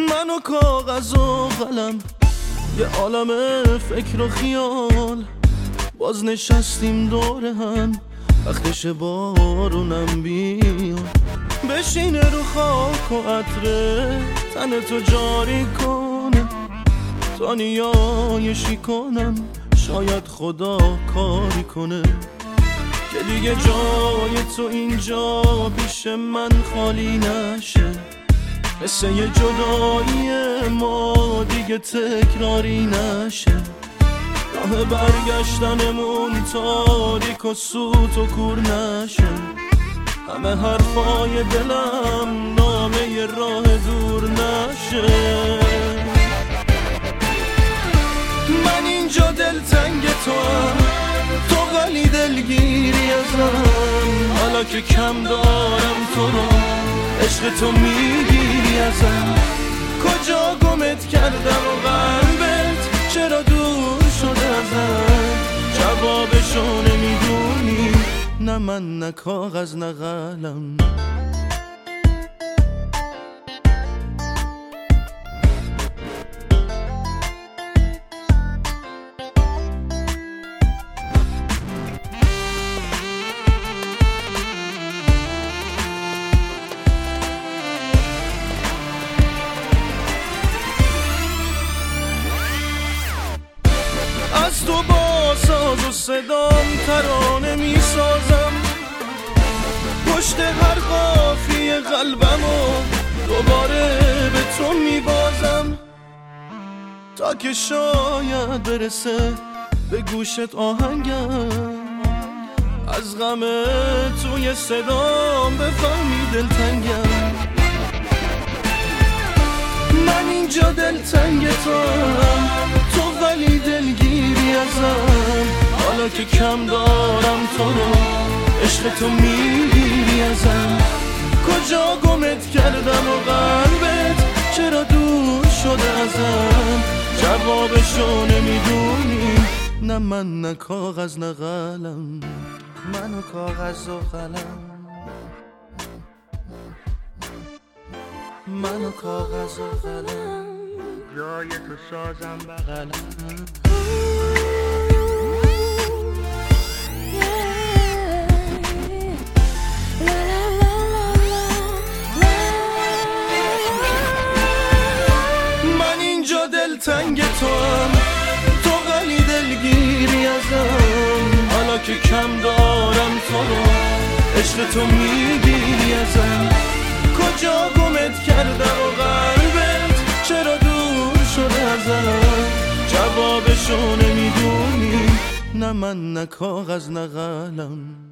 من و کاغذ و قلم، یه عالم فکر و خیال، باز نشستیم دور هم، وقتش بارونم بیاد، بشینه رو خاک و عطره تن تو جاری کنه، تا نیایشی کنم شاید خدا کاری کنه، که دیگه جای تو اینجا پیش من خالی نشه، مثل یه جدایی ما دیگه تکراری نشه، راه برگشتنمون تاریک و سوت و کور نشه، همه حرفای دلم نامه راه دور نشه. من اینجا دلتنگ توام، تو ولی دلگیری ازم، حالا که کم دارم تو رو، عشق تو میگیری ازم، کجا گمت کردم و قلبت چرا دور شده ازم، جوابشو نمیدونی، نه من نه کاغذ نه قلم. از تو با ساز و صدام ترانه می سازم، پشت هر قافیه قلبمو دوباره به تو می بازم، تا که شاید برسه به گوشت آهنگم، از غم توی صدام بفهمی دلتنگم. من اینجا دلتنگ توام، تو ولی دلگیری ازم، حالا که کم دارم تو رو، عشق تو میگیری ازم، کجا گمت کردم و قلبت چرا دور شده ازم، جوابشو نمیدونی، نه من نه کاغذ نه قلم. من و کاغذ و قلم، من و کاغذ و قلم، جای تو سازم بغلم. من اینجا دلتنگ توام، تو ولی دلگیری ازم، حالا که کم دارم تو رو، عشق تو میگیری ازم، کجا گمت کردم و قلبت چرا دور شده ازم، جوابشو نمیدونی، نه من نه کاغذ نه قلم.